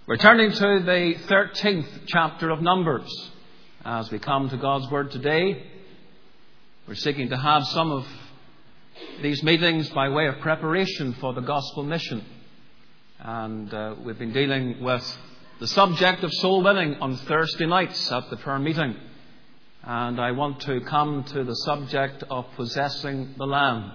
We're turning to the 13th chapter of Numbers. As we come to God's Word today, we're seeking to have some of these meetings by way of preparation for the gospel mission. And we've been dealing with the subject of soul winning on Thursday nights at the prayer meeting. And I want to come to the subject of possessing the land.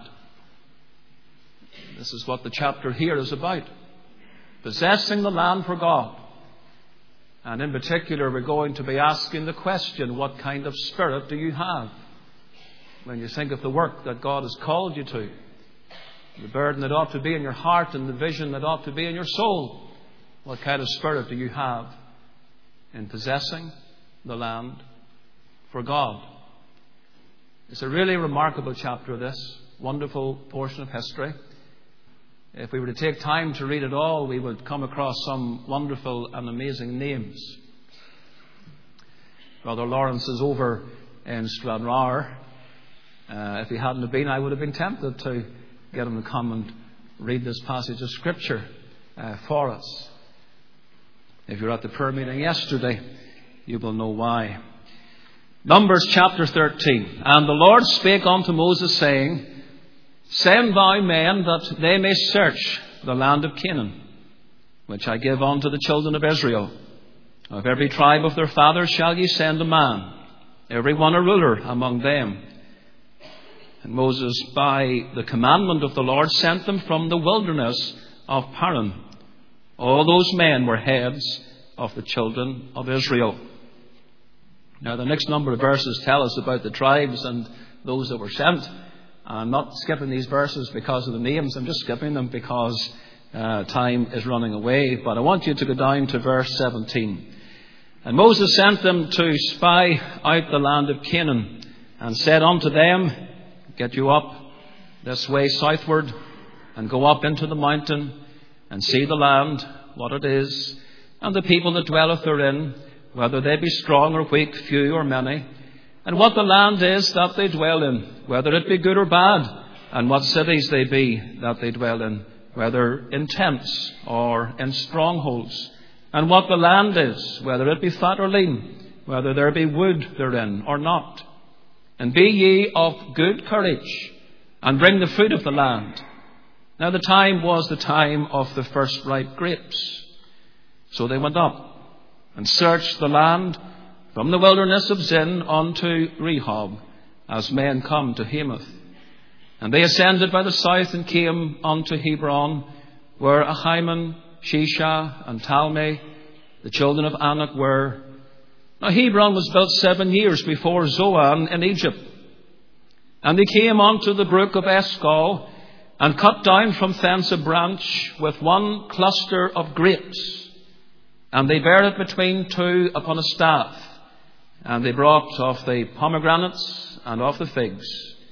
This is what the chapter here is about. Possessing the land for God. And in particular, we're going to be asking the question, what kind of spirit do you have when you think of the work that God has called you to? The burden that ought to be in your heart and the vision that ought to be in your soul. What kind of spirit do you have in possessing the land for God? It's a really remarkable chapter, this wonderful portion of history. If we were to take time to read it all, we would come across some wonderful and amazing names. Brother Lawrence is over in Stranraer. If he hadn't been, I would have been tempted to get him to come and read this passage of Scripture for us. If you were at the prayer meeting yesterday, you will know why. Numbers chapter 13. And the Lord spake unto Moses, saying, Send thou men that they may search the land of Canaan, which I give unto the children of Israel. Of every tribe of their fathers shall ye send a man, every one a ruler among them. And Moses, by the commandment of the Lord, sent them from the wilderness of Paran. All those men were heads of the children of Israel. Now, the next number of verses tell us about the tribes and those that were sent. I'm not skipping these verses because of the names. I'm just skipping them because time is running away. But I want you to go down to verse 17. And Moses sent them to spy out the land of Canaan, and said unto them, Get you up this way southward, and go up into the mountain, and see the land, what it is, and the people that dwelleth therein, whether they be strong or weak, few or many, and what the land is that they dwell in, whether it be good or bad, and what cities they be that they dwell in, whether in tents or in strongholds, and what the land is, whether it be fat or lean, whether there be wood therein or not. And be ye of good courage, and bring the fruit of the land. Now the time was the time of the first ripe grapes. So they went up and searched the land from the wilderness of Zin unto Rehob, as men come to Hamath. And they ascended by the south and came unto Hebron, where Ahiman, Shishah, and Talmai, the children of Anak, were. Now Hebron was built 7 years before Zoan in Egypt. And they came unto the brook of Eshcol, and cut down from thence a branch with one cluster of grapes. And they bare it between two upon a staff. And they brought of the pomegranates and of the figs.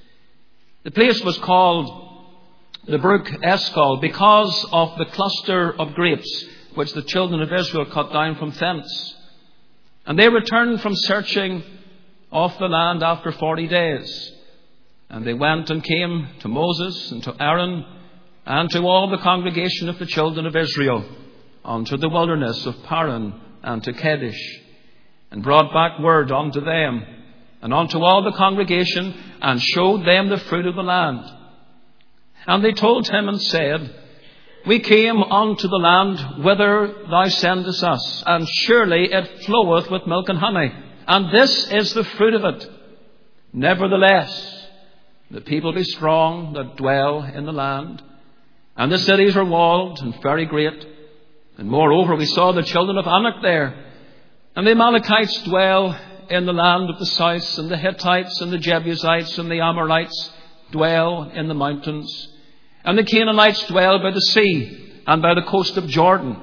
The place was called the brook Eshcol because of the cluster of grapes which the children of Israel cut down from thence. And they returned from searching of the land after 40 days. And they went and came to Moses and to Aaron and to all the congregation of the children of Israel unto the wilderness of Paran and to Kadesh, and brought back word unto them and unto all the congregation, and showed them the fruit of the land. And they told him and said, We came unto the land whither thou sendest us, and surely it floweth with milk and honey, and this is the fruit of it. Nevertheless, the people be strong that dwell in the land, and the cities are walled and very great. And moreover, we saw the children of Anak there. And the Amalekites dwell in the land of the south, and the Hittites and the Jebusites and the Amorites dwell in the mountains. And the Canaanites dwell by the sea and by the coast of Jordan.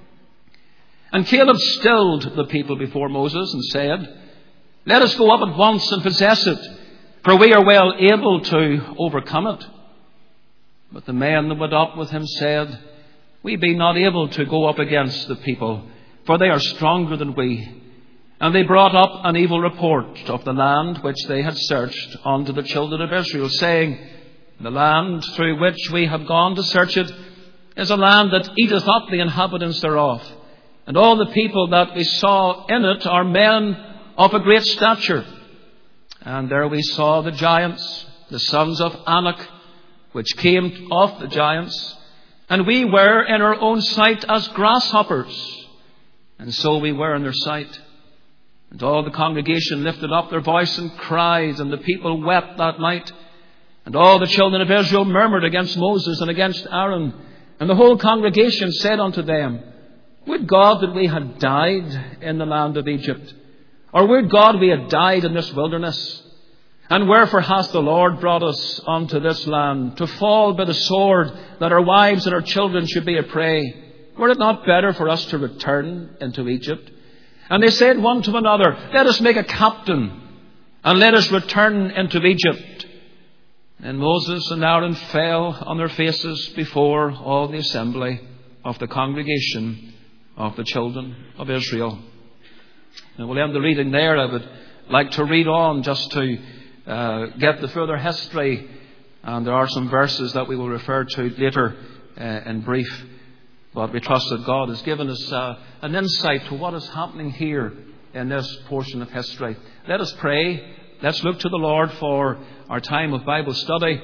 And Caleb stilled the people before Moses and said, Let us go up at once and possess it, for we are well able to overcome it. But the men that went up with him said, We be not able to go up against the people, for they are stronger than we. And they brought up an evil report of the land which they had searched unto the children of Israel, saying, The land through which we have gone to search it is a land that eateth up the inhabitants thereof, And all the people that we saw in it are men of a great stature. And there we saw the giants, the sons of Anak, which came of the giants. And we were in our own sight as grasshoppers, and so we were in their sight. And all the congregation lifted up their voice and cried, and the people wept that night. And all the children of Israel murmured against Moses and against Aaron. And the whole congregation said unto them, Would God that we had died in the land of Egypt, or would God we had died in this wilderness? And wherefore hath the Lord brought us unto this land, to fall by the sword, that our wives and our children should be a prey? Were it not better for us to return into Egypt? And they said one to another, Let us make a captain, and let us return into Egypt. And Moses and Aaron fell on their faces before all the assembly of the congregation of the children of Israel. And we'll end the reading there. I would like to read on just to get the further history, and there are some verses that we will refer to later in brief, but we trust that God has given us an insight to what is happening here in this portion of history. Let us pray. Let's look to the Lord for our time of Bible study.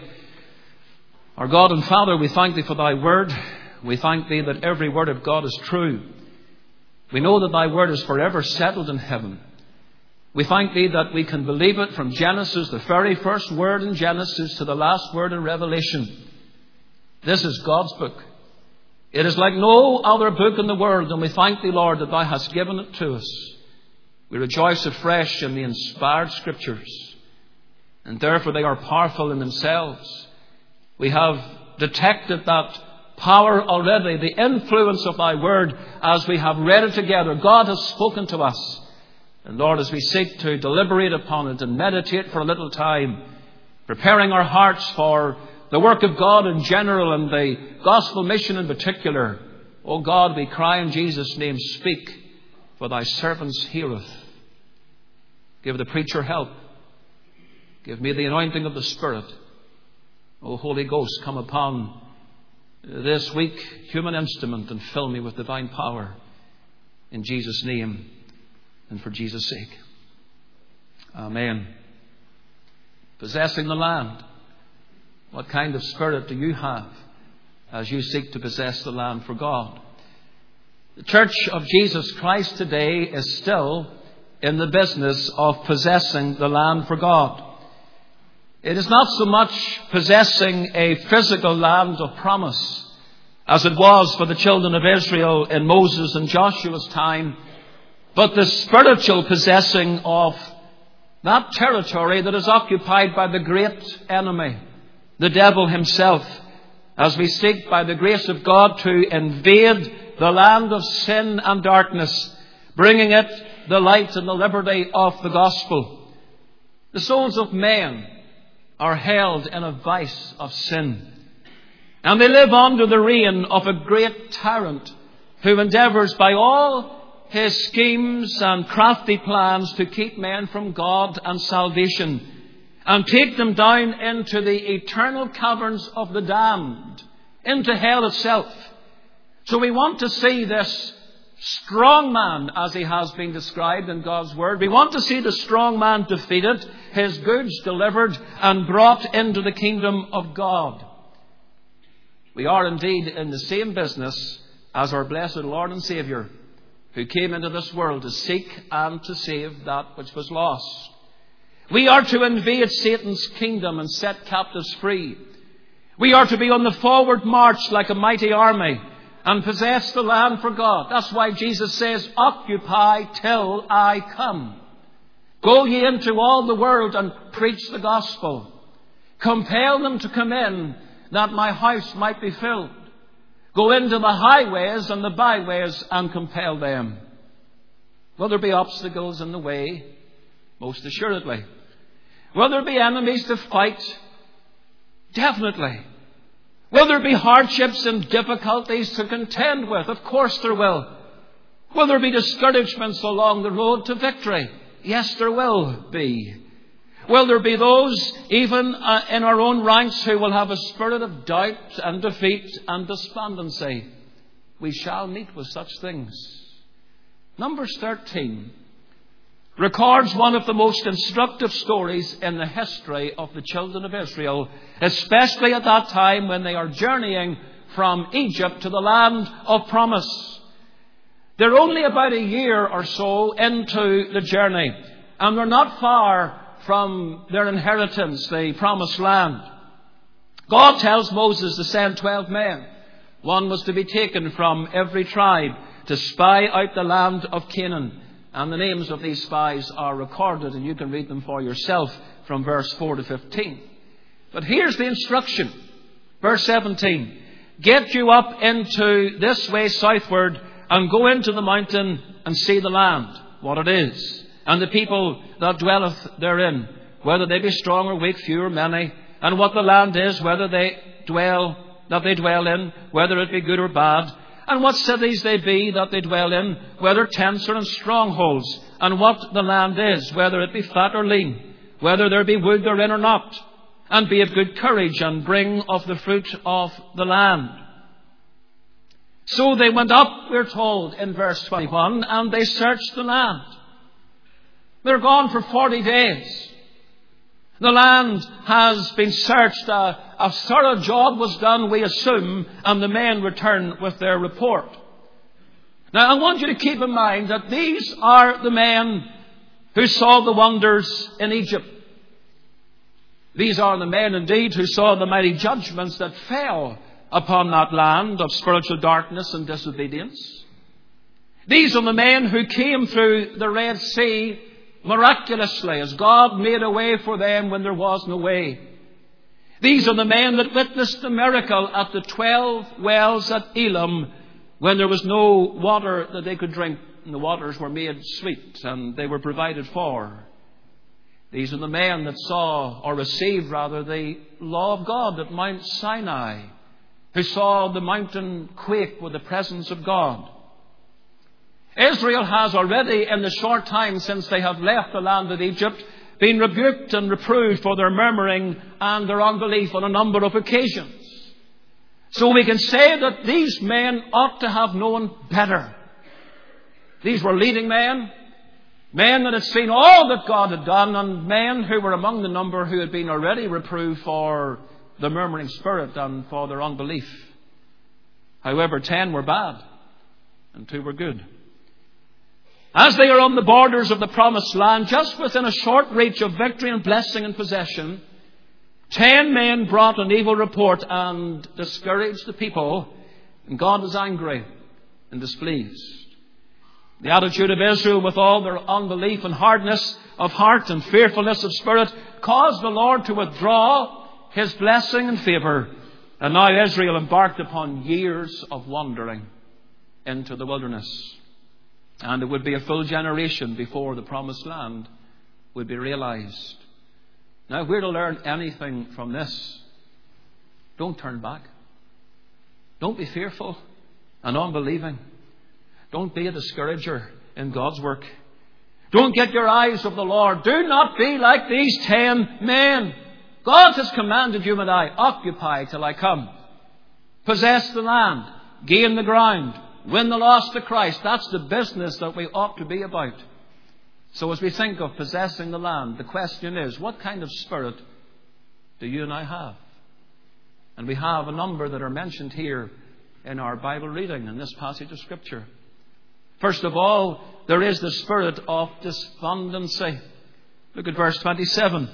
Our God and Father, we thank Thee for Thy word. We thank Thee that every word of God is true. We know that Thy word is forever settled in heaven. We thank Thee that we can believe it from Genesis, the very first word in Genesis, to the last word in Revelation. This is God's book. It is like no other book in the world, and we thank Thee, Lord, that Thou hast given it to us. We rejoice afresh in the inspired Scriptures, and therefore they are powerful in themselves. We have detected that power already, the influence of Thy word, as we have read it together. God has spoken to us. And Lord, as we seek to deliberate upon it and meditate for a little time, preparing our hearts for the work of God in general and the gospel mission in particular, O God, we cry in Jesus' name, speak, for Thy servants heareth. Give the preacher help. Give me the anointing of the Spirit. O Holy Ghost, come upon this weak human instrument and fill me with divine power. In Jesus' name and for Jesus' sake. Amen. Possessing the land. What kind of spirit do you have as you seek to possess the land for God? The Church of Jesus Christ today is still in the business of possessing the land for God. It is not so much possessing a physical land of promise as it was for the children of Israel in Moses and Joshua's time, but the spiritual possessing of that territory that is occupied by the great enemy, the devil himself, as we seek by the grace of God to invade the land of sin and darkness, bringing it the light and the liberty of the gospel. The souls of men are held in a vice of sin, and they live under the reign of a great tyrant who endeavours by all his schemes and crafty plans to keep men from God and salvation and take them down into the eternal caverns of the damned, into hell itself. So we want to see this strong man, as he has been described in God's word. We want to see the strong man defeated, his goods delivered and brought into the kingdom of God. We are indeed in the same business as our blessed Lord and Saviour, who came into this world to seek and to save that which was lost. We are to invade Satan's kingdom and set captives free. We are to be on the forward march like a mighty army and possess the land for God. That's why Jesus says, occupy till I come. Go ye into all the world and preach the gospel. Compel them to come in, that my house might be filled. Go into the highways and the byways and compel them. Will there be obstacles in the way? Most assuredly. Will there be enemies to fight? Definitely. Will there be hardships and difficulties to contend with? Of course there will. Will there be discouragements along the road to victory? Yes, there will be. Will there be those, even in our own ranks, who will have a spirit of doubt and defeat and despondency? We shall meet with such things. Numbers 13 records one of the most instructive stories in the history of the children of Israel, especially at that time when they are journeying from Egypt to the land of promise. They're only about a year or so into the journey, and they're not far from their inheritance, the promised land. God tells Moses to send 12 men. One was to be taken from every tribe to spy out the land of Canaan. And the names of these spies are recorded, and you can read them for yourself from verse 4 to 15. But here's the instruction. Verse 17. Get you up into this way southward, and go into the mountain and see the land, what it is, and the people that dwelleth therein, whether they be strong or weak, few or many, and what the land is, whether they dwell in, whether it be good or bad, and what cities they be that they dwell in, whether tents or in strongholds, and what the land is, whether it be fat or lean, whether there be wood therein or not, and be of good courage, and bring of the fruit of the land. So they went up, we're told in verse 21, and they searched the land. They're gone for 40 days. The land has been searched. A thorough job was done, we assume, and the men return with their report. Now, I want you to keep in mind that these are the men who saw the wonders in Egypt. These are the men, indeed, who saw the mighty judgments that fell upon that land of spiritual darkness and disobedience. These are the men who came through the Red Sea miraculously, as God made a way for them when there was no way. These are the men that witnessed the miracle at the 12 wells at Elim, when there was no water that they could drink, and the waters were made sweet, and they were provided for. These are the men that saw, or received rather, the law of God at Mount Sinai, who saw the mountain quake with the presence of God. Israel has already, in the short time since they have left the land of Egypt, been rebuked and reproved for their murmuring and their unbelief on a number of occasions. So we can say that these men ought to have known better. These were leading men that had seen all that God had done, and men who were among the number who had been already reproved for the murmuring spirit and for their unbelief. However, 10 were bad and 2 were good. As they are on the borders of the promised land, just within a short reach of victory and blessing and possession, 10 men brought an evil report and discouraged the people, and God was angry and displeased. The attitude of Israel, with all their unbelief and hardness of heart and fearfulness of spirit, caused the Lord to withdraw His blessing and favour, and now Israel embarked upon years of wandering into the wilderness. And it would be a full generation before the promised land would be realized. Now, if we're to learn anything from this, don't turn back. Don't be fearful and unbelieving. Don't be a discourager in God's work. Don't get your eyes off the Lord. Do not be like these 10 men. God has commanded you and I, occupy till I come. Possess the land. Gain the ground. Win the lost to Christ. That's the business that we ought to be about. So as we think of possessing the land, the question is, what kind of spirit do you and I have? And we have a number that are mentioned here in our Bible reading in this passage of Scripture. First of all, there is the spirit of despondency. Look at verse 27.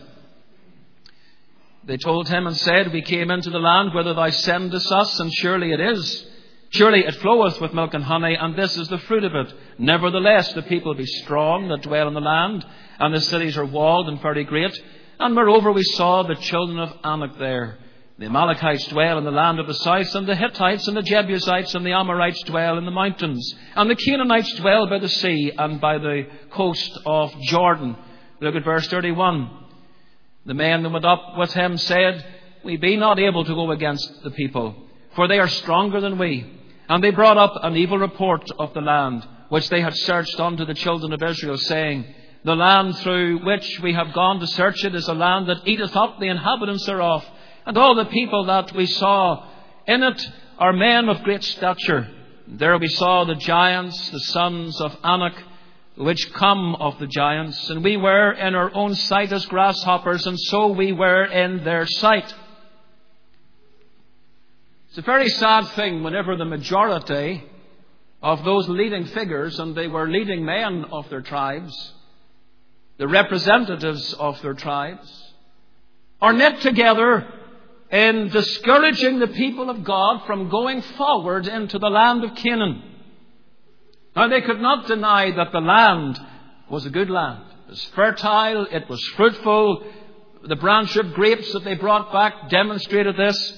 They told him and said, we came into the land whither thou sendest us, and surely it is. Surely it floweth with milk and honey, and this is the fruit of it. Nevertheless, the people be strong that dwell in the land, and the cities are walled and very great. And moreover, we saw the children of Anak there. The Amalekites dwell in the land of the south, and the Hittites and the Jebusites and the Amorites dwell in the mountains. And the Canaanites dwell by the sea and by the coast of Jordan. Look at verse 31. The men that went up with him said, we be not able to go against the people, for they are stronger than we. And they brought up an evil report of the land, which they had searched unto the children of Israel, saying, the land through which we have gone to search it is a land that eateth up the inhabitants thereof. And all the people that we saw in it are men of great stature. There we saw the giants, the sons of Anak, which come of the giants. And we were in our own sight as grasshoppers, and so we were in their sight. It's a very sad thing whenever the majority of those leading figures, and they were leading men of their tribes, the representatives of their tribes, are knit together in discouraging the people of God from going forward into the land of Canaan. Now, they could not deny that the land was a good land. It was fertile, it was fruitful. The branch of grapes that they brought back demonstrated this.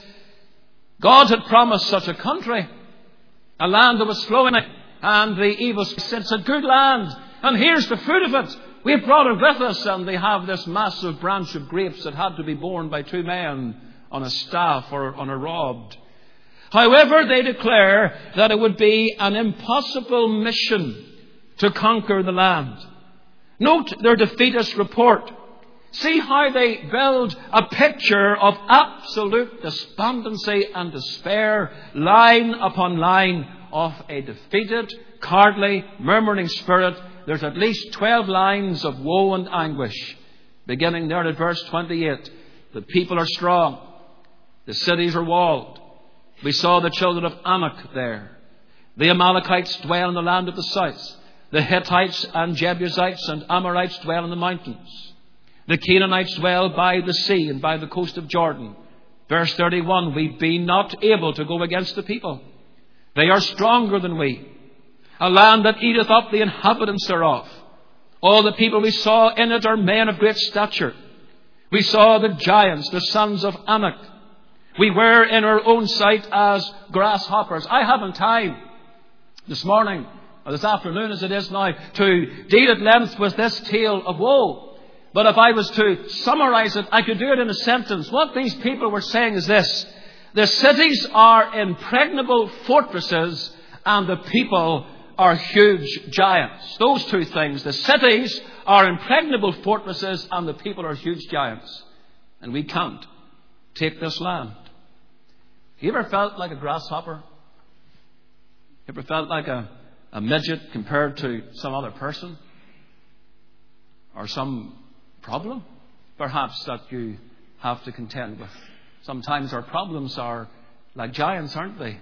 God had promised such a country, a land that was flowing, and the evil said, it's a good land, and here's the fruit of it. We've brought it with us, and they have this massive branch of grapes that had to be borne by two men on a staff or on a rod. However, they declare that it would be an impossible mission to conquer the land. Note their defeatist report. See how they build a picture of absolute despondency and despair, line upon line of a defeated, cowardly, murmuring spirit. There's at least 12 lines of woe and anguish. Beginning there at verse 28. The people are strong. The cities are walled. We saw the children of Anak there. The Amalekites dwell in the land of the south. The Hittites and Jebusites and Amorites dwell in the mountains. The Canaanites dwell by the sea and by the coast of Jordan. Verse 31, we be not able to go against the people. They are stronger than we. A land that eateth up the inhabitants thereof. All the people we saw in it are men of great stature. We saw the giants, the sons of Anak. We were in our own sight as grasshoppers. I haven't time this morning, or this afternoon as it is now, to deal at length with this tale of woe. But if I was to summarize it, I could do it in a sentence. What these people were saying is this. The cities are impregnable fortresses, and the people are huge giants. Those two things. The cities are impregnable fortresses, and the people are huge giants. And we can't take this land. You ever felt like a grasshopper? You ever felt like a midget compared to some other person? Or some problem, perhaps, that you have to contend with? Sometimes our problems are like giants, aren't they?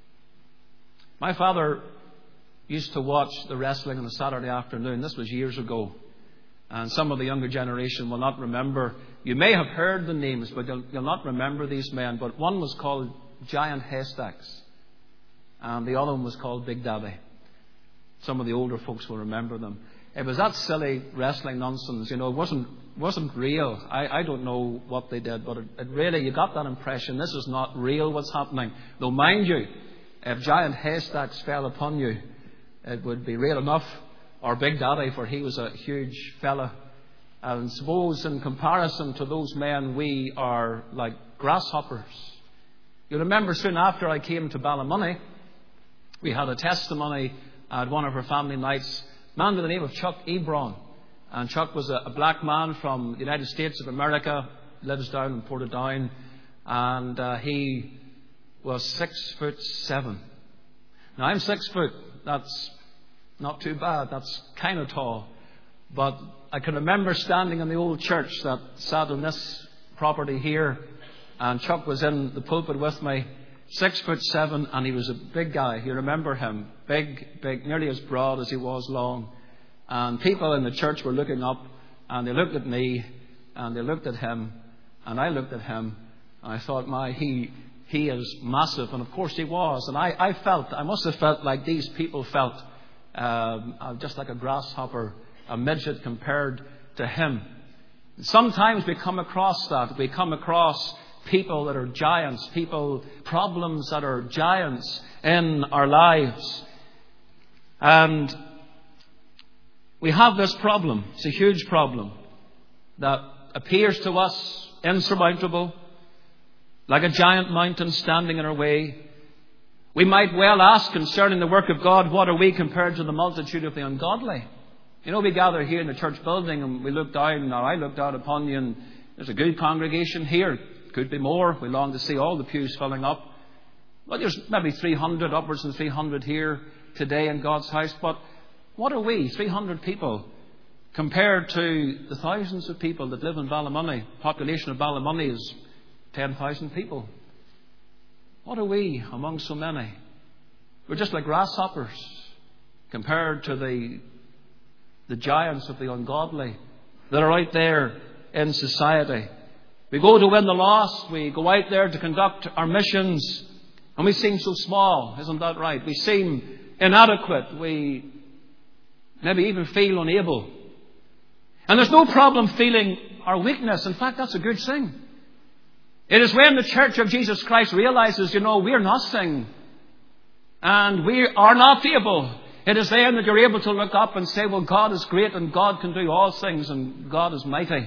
My father used to watch the wrestling on a Saturday afternoon. This was years ago. And some of the younger generation will not remember. You may have heard the names, but you'll not remember these men. But one was called Giant Haystacks, and the other one was called Big Daddy. Some of the older folks will remember them. It was that silly wrestling nonsense. You know, it wasn't real. I don't know what they did, but it really, you got that impression. This is not real what's happening. Though, mind you, if Giant Haystacks fell upon you, it would be real enough. Or Big Daddy, for he was a huge fella. And suppose in comparison to those men, we are like grasshoppers. You remember soon after I came to Ballymoney, we had a testimony at one of our family nights. A man by the name of Chuck Ebron. And Chuck was a black man from the United States of America, lives down in Portadown. And he was 6'7". Now I'm 6 foot. That's not too bad. That's kind of tall. But I can remember standing in the old church that sat on this property here, and Chuck was in the pulpit with me, 6'7", and he was a big guy. You remember him. Big, nearly as broad as he was long. And people in the church were looking up, and they looked at me, and they looked at him, and I looked at him, and I thought, he is massive. And of course he was. And I must have felt like these people felt, just like a grasshopper, a midget compared to him. Sometimes we come across that. We come across people that are giants, problems that are giants in our lives. And we have this problem. It's a huge problem that appears to us insurmountable, like a giant mountain standing in our way. We might well ask concerning the work of God, what are we compared to the multitude of the ungodly? You know, we gather here in the church building and we look down, or I look down upon you, and there's a good congregation here. Could be more. We long to see all the pews filling up. Well, there's maybe 300, upwards of 300 here today in God's house. But what are we, 300 people, compared to the thousands of people that live in Ballymoney? The population of Ballymoney is 10,000 people. What are we among so many? We're just like grasshoppers compared to the giants of the ungodly that are out there in society. We go to win the lost. We go out there to conduct our missions. And we seem so small. Isn't that right? We seem inadequate. We maybe even feel unable. And there's no problem feeling our weakness. In fact, that's a good thing. It is when the Church of Jesus Christ realizes, we're nothing and we are not able. It is then that you're able to look up and say, well, God is great and God can do all things and God is mighty.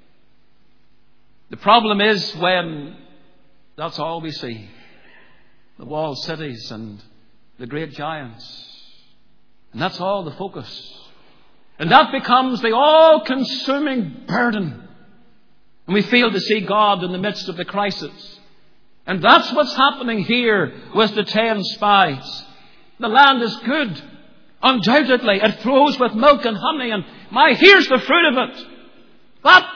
The problem is when that's all we see. The walled cities and the great giants. And that's all the focus. And that becomes the all-consuming burden. And we fail to see God in the midst of the crisis. And that's what's happening here with the 10 spies. The land is good. Undoubtedly. It flows with milk and honey. And here's the fruit of it. But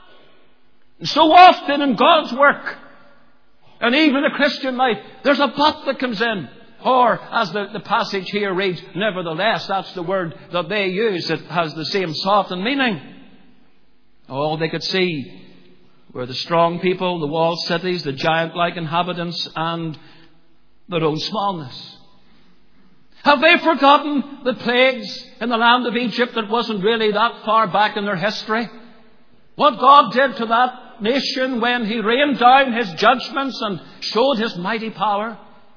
so often in God's work, and even the Christian life, there's a but that comes in. Or, as the passage here reads, nevertheless, that's the word that they use. It has the same softened meaning. All they could see were the strong people, the walled cities, the giant-like inhabitants, and their own smallness. Have they forgotten the plagues in the land of Egypt that wasn't really that far back in their history? What God did to that nation when He rained down His judgments and showed His mighty power?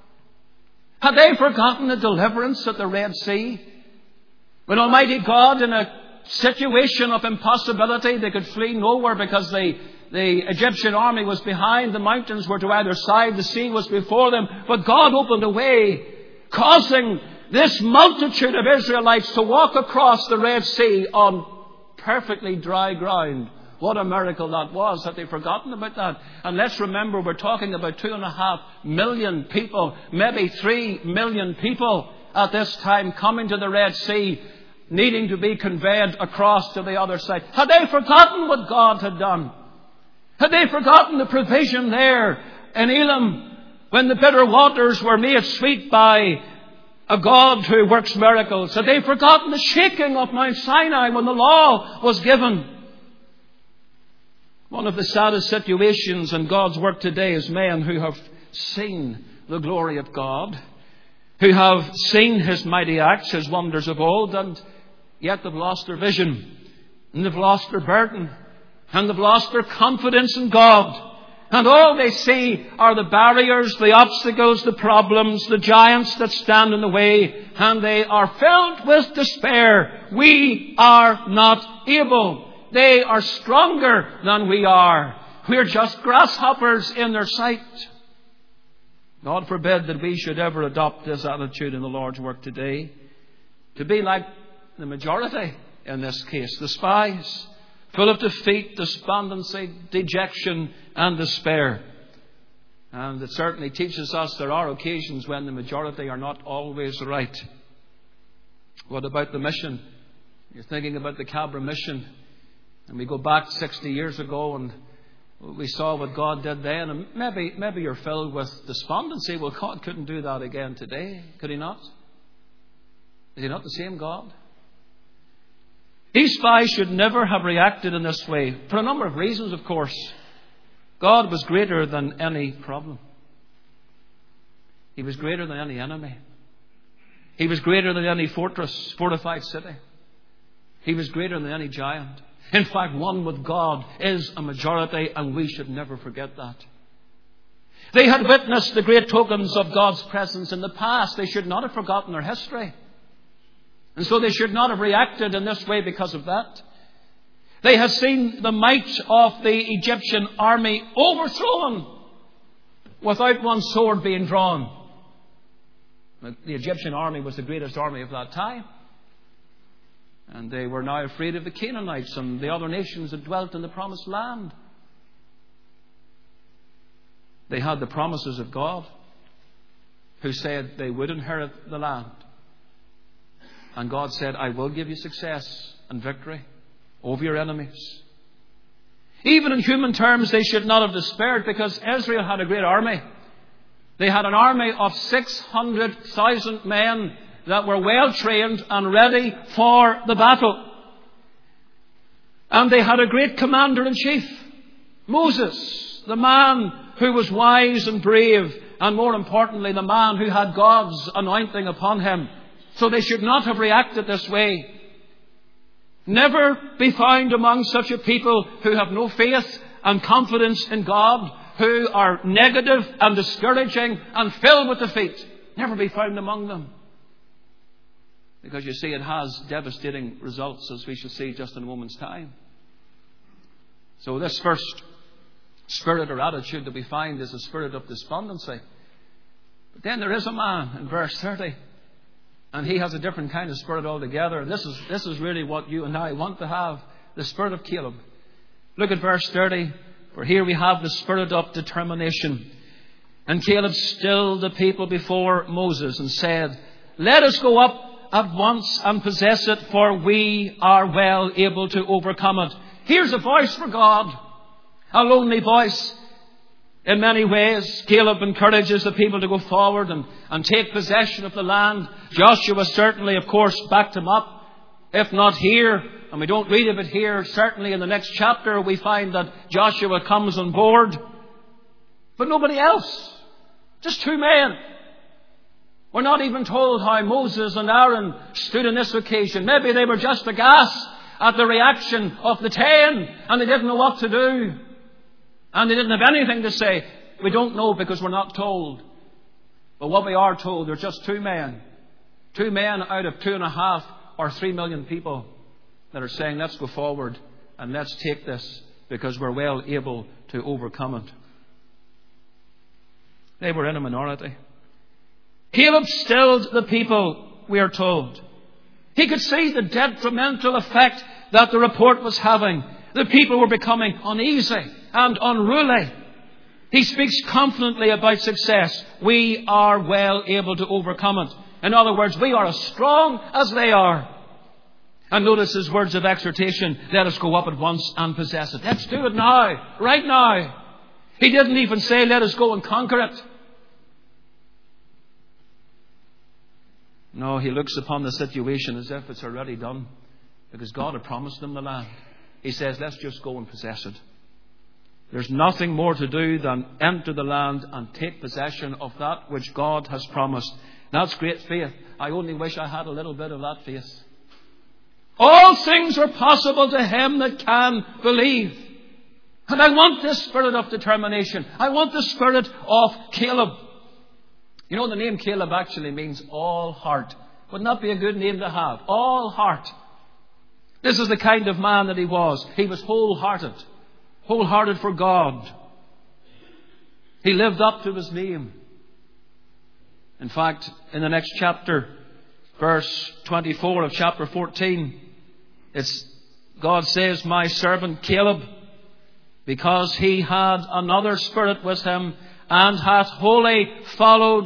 Had they forgotten the deliverance at the Red Sea? When Almighty God, in a situation of impossibility, they could flee nowhere because the Egyptian army was behind, the mountains were to either side, the sea was before them. But God opened a way, causing this multitude of Israelites to walk across the Red Sea on perfectly dry ground. What a miracle that was. Had they forgotten about that? And let's remember, we're talking about 2.5 million people, maybe 3 million people at this time coming to the Red Sea, needing to be conveyed across to the other side. Had they forgotten what God had done? Had they forgotten the provision there in Elim when the bitter waters were made sweet by a God who works miracles? Had they forgotten the shaking of Mount Sinai when the law was given? One of the saddest situations in God's work today is men who have seen the glory of God, who have seen His mighty acts, His wonders of old, and yet they've lost their vision, and they've lost their burden, and they've lost their confidence in God. And all they see are the barriers, the obstacles, the problems, the giants that stand in the way, and they are filled with despair. We are not able. They are stronger than we are. We're just grasshoppers in their sight. God forbid that we should ever adopt this attitude in the Lord's work today. To be like the majority in this case, the spies, full of defeat, despondency, dejection and despair. And it certainly teaches us there are occasions when the majority are not always right. What about the mission? You're thinking about the Cabra mission. And we go back 60 years ago and we saw what God did then. And maybe you're filled with despondency. Well, God couldn't do that again today. Could He not? Is He not the same God? These spies should never have reacted in this way. For a number of reasons, of course. God was greater than any problem. He was greater than any enemy. He was greater than any fortified city. He was greater than any giant. In fact, one with God is a majority, and we should never forget that. They had witnessed the great tokens of God's presence in the past. They should not have forgotten their history. And so they should not have reacted in this way because of that. They had seen the might of the Egyptian army overthrown without one sword being drawn. The Egyptian army was the greatest army of that time. And they were now afraid of the Canaanites and the other nations that dwelt in the promised land. They had the promises of God. who said they would inherit the land. And God said, I will give you success and victory over your enemies. Even in human terms, they should not have despaired, because Israel had a great army. They had an army of 600,000 men that were well trained and ready for the battle. And they had a great commander-in-chief, Moses, the man who was wise and brave, and more importantly, the man who had God's anointing upon him. So they should not have reacted this way. Never be found among such a people who have no faith and confidence in God, who are negative and discouraging and filled with defeat. Never be found among them. Because you see, it has devastating results, as we shall see just in a moment's time. So this first spirit or attitude that we find is a spirit of despondency. But then there is a man in verse 30. And he has a different kind of spirit altogether. This is really what you and I want to have, the spirit of Caleb. Look at verse 30. For here we have the spirit of determination. And Caleb stilled the people before Moses and said, let us go up at once and possess it, for we are well able to overcome it. Here's a voice for God. A lonely voice. In many ways, Caleb encourages the people to go forward and take possession of the land. Joshua certainly, of course, backed him up. If not here, and we don't read of it here, certainly in the next chapter we find that Joshua comes on board. But nobody else. Just two men. We're not even told how Moses and Aaron stood on this occasion. Maybe they were just aghast at the reaction of the 10, and they didn't know what to do. And they didn't have anything to say. We don't know, because we're not told. But what we are told, they're just two men. Two men out of 2.5 or 3 million people that are saying, let's go forward and let's take this, because we're well able to overcome it. They were in a minority. Caleb stilled the people, we are told. He could see the detrimental effect that the report was having. The people were becoming uneasy and unruly. He speaks confidently about success. We are well able to overcome it. In other words, we are as strong as they are. And notice his words of exhortation. Let us go up at once and possess it. Let's do it now. Right now. He didn't even say, let us go and conquer it. No, he looks upon the situation as if it's already done. Because God had promised them the land. He says, let's just go and possess it. There's nothing more to do than enter the land and take possession of that which God has promised. That's great faith. I only wish I had a little bit of that faith. All things are possible to him that can believe. And I want this spirit of determination. I want the spirit of Caleb. You know, the name Caleb actually means all heart. Wouldn't that be a good name to have? All heart. This is the kind of man that he was. He was wholehearted. Wholehearted for God. He lived up to his name. In fact, in the next chapter, verse 24 of chapter 14, God says, my servant Caleb, because he had another spirit with him, and hath followed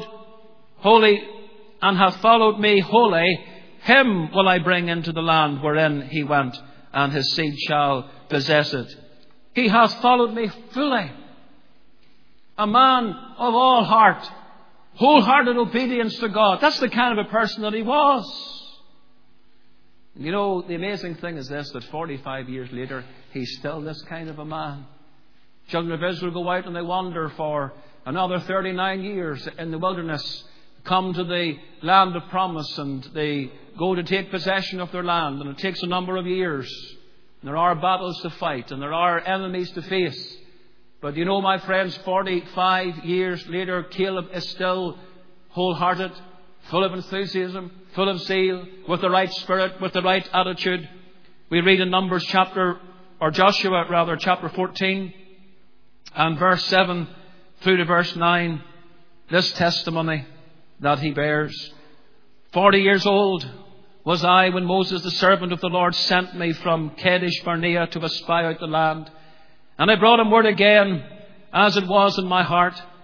me wholly, him will I bring into the land wherein he went, and his seed shall possess it. He hath followed me fully. A man of all heart. Wholehearted obedience to God. That's the kind of a person that he was. You know, the amazing thing is this, that 45 years later, he's still this kind of a man. Children of Israel go out and they wander for another 39 years in the wilderness, come to the land of promise, and they go to take possession of their land, and it takes a number of years. And there are battles to fight, and there are enemies to face. But you know, my friends, 45 years later, Caleb is still wholehearted, full of enthusiasm, full of zeal, with the right spirit, with the right attitude. We read in Joshua chapter 14 and verse 7 through to verse 9, this testimony that he bears. 40 years old was I when Moses, the servant of the Lord, sent me from Kadesh Barnea to espy out the land. And I brought him word again, as it was in my heart.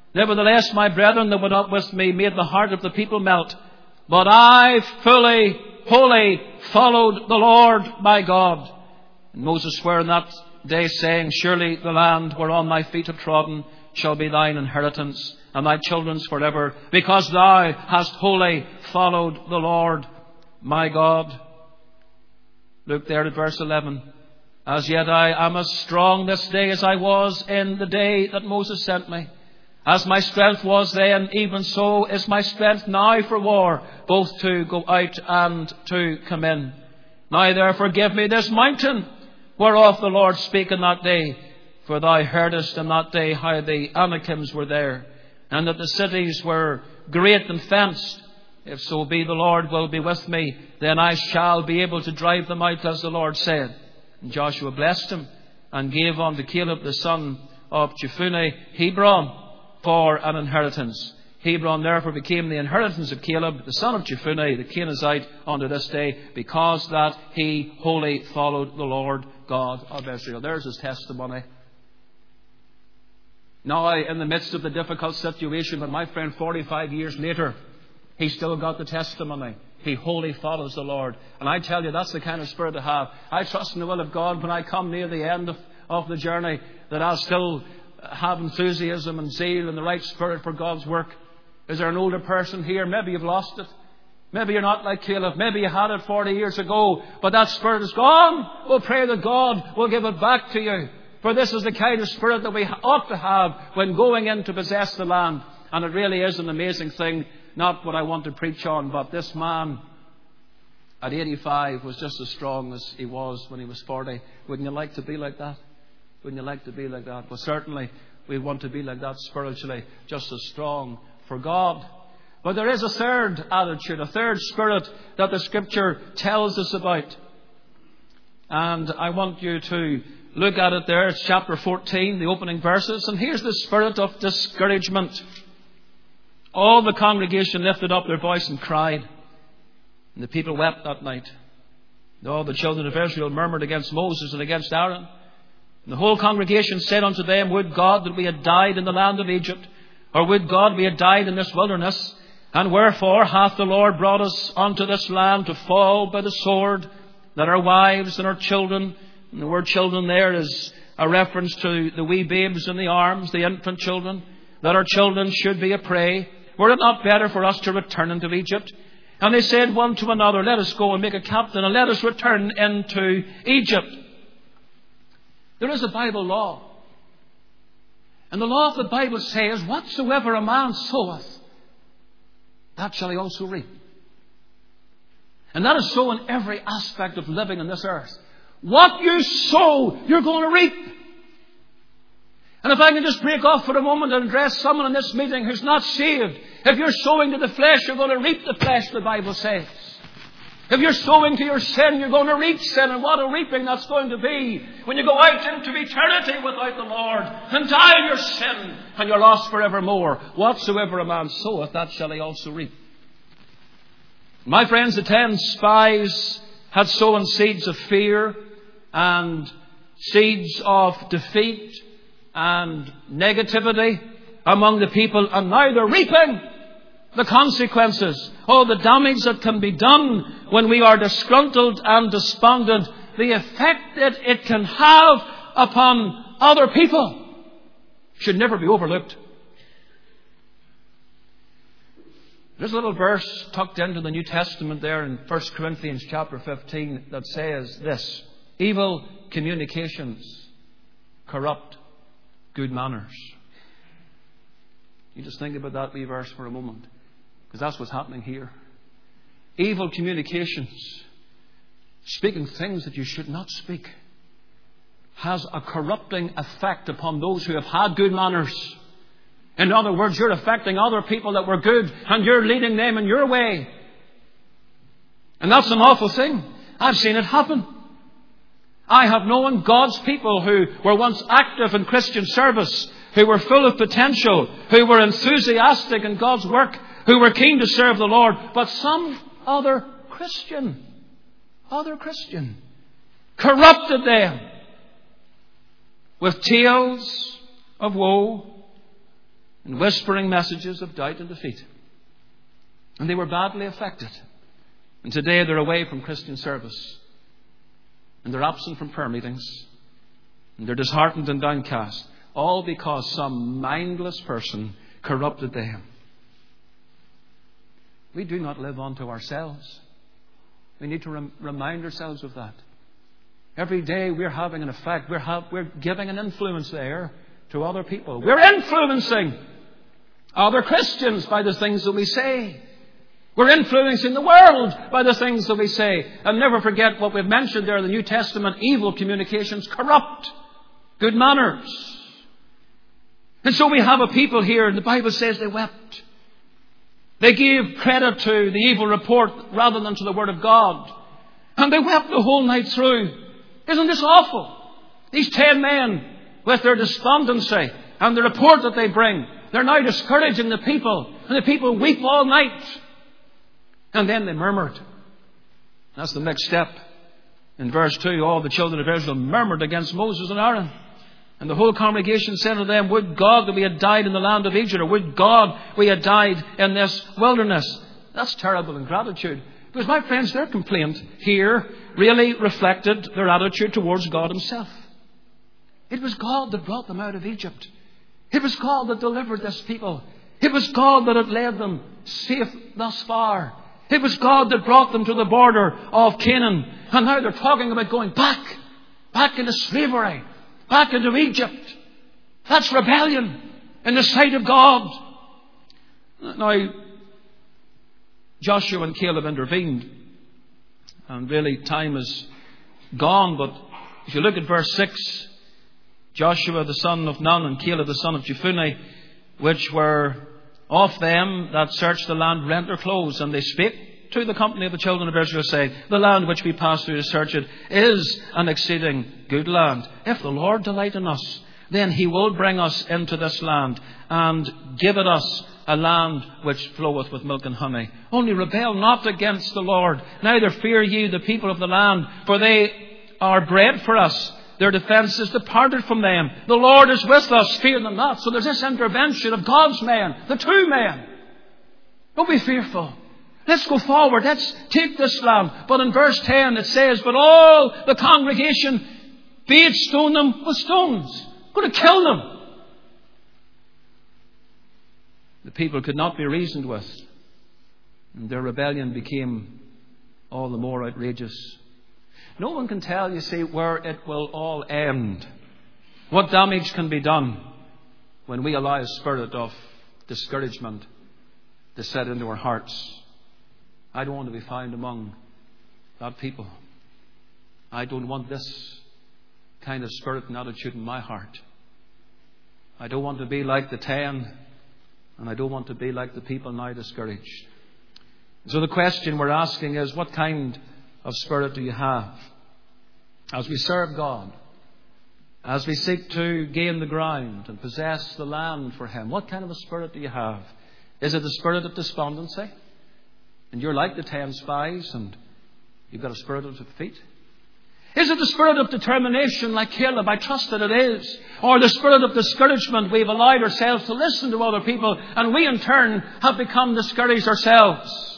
Nevertheless, my brethren that went up with me made the heart of the people melt. But I fully, wholly followed the Lord my God. And Moses sware in that day, saying, surely the land whereon thy feet have trodden shall be thine inheritance, and thy children's forever, because thou hast wholly followed the Lord my God. Look there at verse 11. As yet I am as strong this day as I was in the day that Moses sent me. As my strength was then, even so is my strength now for war, both to go out and to come in. Now therefore give me this mountain, whereof the Lord spake in that day. For thou heardest in that day how the Anakims were there, and that the cities were great and fenced. If so be the Lord will be with me, then I shall be able to drive them out, as the Lord said. And Joshua blessed him, and gave unto Caleb the son of Jephunneh Hebron for an inheritance. Hebron therefore became the inheritance of Caleb, the son of Jephunneh, the Kenizzite, unto this day, because that he wholly followed the Lord God of Israel. There's his testimony. Now, in the midst of the difficult situation, but my friend, 45 years later, he still got the testimony. He wholly follows the Lord. And I tell you, that's the kind of spirit to have. I trust in the will of God when I come near the end of the journey, that I'll still have enthusiasm and zeal and the right spirit for God's work. Is there an older person here? Maybe you've lost it. Maybe you're not like Caleb. Maybe you had it 40 years ago, but that spirit is gone. We'll pray that God will give it back to you. For this is the kind of spirit that we ought to have when going in to possess the land. And it really is an amazing thing. Not what I want to preach on, but this man at 85 was just as strong as he was when he was 40. Wouldn't you like to be like that? Wouldn't you like to be like that? Well, certainly we want to be like that spiritually, just as strong for God. But there is a third attitude, a third spirit that the Scripture tells us about. And I want you to look at it there. It's chapter 14, the opening verses. And here's the spirit of discouragement. All the congregation lifted up their voice and cried. And the people wept that night. And all the children of Israel murmured against Moses and against Aaron. And the whole congregation said unto them, would God that we had died in the land of Egypt, or would God we had died in this wilderness? And wherefore hath the Lord brought us unto this land to fall by the sword, that our wives and our children, and the word children there is a reference to the wee babes in the arms, the infant children, that our children should be a prey. Were it not better for us to return into Egypt? And they said one to another, let us go and make a captain, and let us return into Egypt. There is a Bible law. And the law of the Bible says, whatsoever a man soweth, that shall he also reap. And that is so in every aspect of living on this earth. What you sow, you're going to reap. And if I can just break off for a moment and address someone in this meeting who's not saved. If you're sowing to the flesh, you're going to reap the flesh, the Bible says. If you're sowing to your sin, you're going to reap sin. And what a reaping that's going to be when you go out into eternity without the Lord and die in your sin and you're lost forevermore. Whatsoever a man soweth, that shall he also reap. My friends, the 10 spies had sown seeds of fear and seeds of defeat and negativity among the people, and now they're reaping the consequences. Oh, the damage that can be done when we are disgruntled and despondent, the effect that it can have upon other people should never be overlooked. There's a little verse tucked into the New Testament there in 1 Corinthians chapter 15 that says this: evil communications corrupt good manners. You just think about that wee verse for a moment, because that's what's happening here. Evil communications, speaking things that you should not speak, has a corrupting effect upon those who have had good manners. In other words, you're affecting other people that were good, and you're leading them in your way. And that's an awful thing. I've seen it happen. I have known God's people who were once active in Christian service, who were full of potential, who were enthusiastic in God's work, who were keen to serve the Lord, but some other Christian corrupted them with tales of woe and whispering messages of doubt and defeat. And they were badly affected. And today they're away from Christian service. And they're absent from prayer meetings. And they're disheartened and downcast. All because some mindless person corrupted them. We do not live unto ourselves. We need to remind ourselves of that. Every day we're having an effect. We're giving an influence there to other people. We're influencing other Christians by the things that we say. We're influencing the world by the things that we say. And never forget what we've mentioned there in the New Testament. Evil communications corrupt good manners. And so we have a people here, and the Bible says they wept. They gave credit to the evil report rather than to the Word of God. And they wept the whole night through. Isn't this awful? These 10 men, with their despondency and the report that they bring, they're now discouraging the people. And the people weep all night. And then they murmured. That's the next step. In verse 2, all the children of Israel murmured against Moses and Aaron. And the whole congregation said to them, would God that we had died in the land of Egypt, or would God we had died in this wilderness. That's terrible ingratitude. Because, my friends, their complaint here really reflected their attitude towards God Himself. It was God that brought them out of Egypt. It was God that delivered this people. It was God that had led them safe thus far. It was God that brought them to the border of Canaan. And now they're talking about going back into slavery, back into Egypt. That's rebellion in the sight of God. Now, Joshua and Caleb intervened. And really time is gone. But if you look at verse 6, Joshua the son of Nun and Caleb the son of Jephunneh, which were of them that searched the land, rent their clothes, and they spake to the company of the children of Israel, saying, the land which we passed through to search it is an exceeding good land. If the Lord delight in us, then He will bring us into this land and give it us a land which floweth with milk and honey. Only rebel not against the Lord, neither fear ye the people of the land, for they are bread for us. Their defense is departed from them. The Lord is with us, fear them not. So there's this intervention of God's men, the true men. Don't be fearful. Let's go forward. Let's take this land. But in verse 10 it says, but all the congregation bade stone them with stones. Going to kill them. The people could not be reasoned with. And their rebellion became all the more outrageous. No one can tell, you see, where it will all end. What damage can be done when we allow a spirit of discouragement to set into our hearts. I don't want to be found among that people. I don't want this kind of spirit and attitude in my heart. I don't want to be like the 10, and I don't want to be like the people now discouraged. So the question we're asking is, what kind of spirit do you have? As we serve God, as we seek to gain the ground and possess the land for Him, what kind of a spirit do you have? Is it the spirit of despondency? And you're like the 10 spies and you've got a spirit of defeat? Is it the spirit of determination like Caleb? I trust that it is. Or the spirit of discouragement? We've allowed ourselves to listen to other people and we in turn have become discouraged ourselves.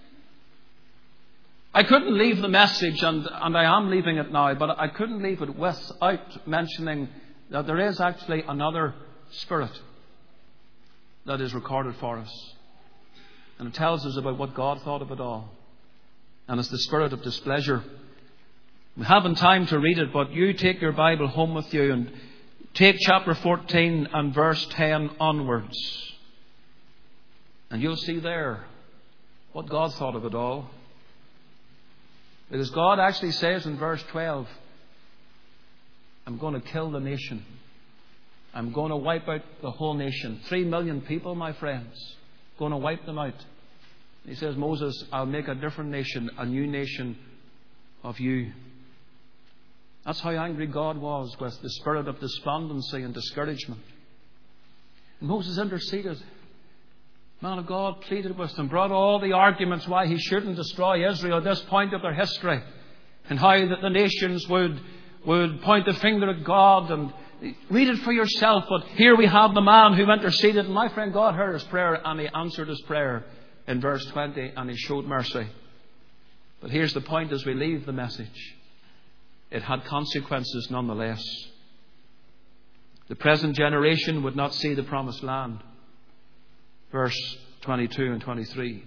I couldn't leave the message, and I am leaving it now, but I couldn't leave it without mentioning that there is actually another spirit that is recorded for us. And it tells us about what God thought of it all. And it's the spirit of displeasure. We haven't time to read it, but you take your Bible home with you and take chapter 14 and verse 10 onwards. And you'll see there what God thought of it all. Because God actually says in verse 12, I'm going to kill the nation. I'm going to wipe out the whole nation. 3 million people, my friends. Going to wipe them out. He says, Moses, I'll make a different nation, a new nation of you. That's how angry God was with the spirit of despondency and discouragement. And Moses interceded. Man of God pleaded with them, brought all the arguments why he shouldn't destroy Israel at this point of their history, and how that the nations would point the finger at God and Read it for yourself. But here we have the man who interceded. And my friend, God heard his prayer and He answered his prayer in verse 20, and He showed mercy. But here's the point as we leave the message. It had consequences nonetheless. The present generation would not see the promised land. Verse 22 and 23.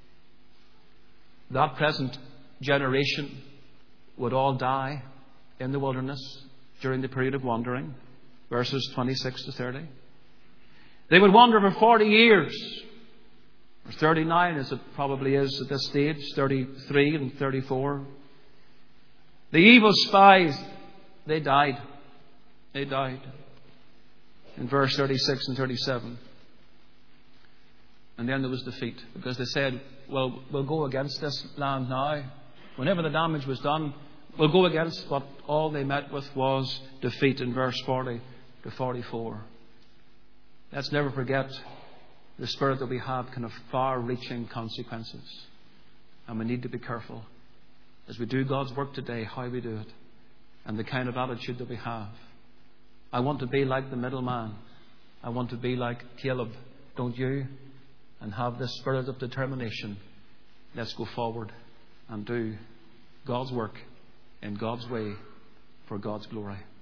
That present generation would all die in the wilderness during the period of wandering. Verses 26 to 30. They would wander for 40 years. Or 39 as it probably is at this stage. 33 and 34. The evil spies, they died. They died. In verse 36 and 37. And then there was defeat. Because they said, well, we'll go against this land now. Whenever the damage was done, we'll go against. But all they met with was defeat in verse 40 to 44. Let's never forget the spirit that we have can have far-reaching consequences. And we need to be careful as we do God's work today, how we do it, and the kind of attitude that we have. I want to be like the middleman. I want to be like Caleb. Don't you? And have this spirit of determination. Let's go forward and do God's work in God's way for God's glory.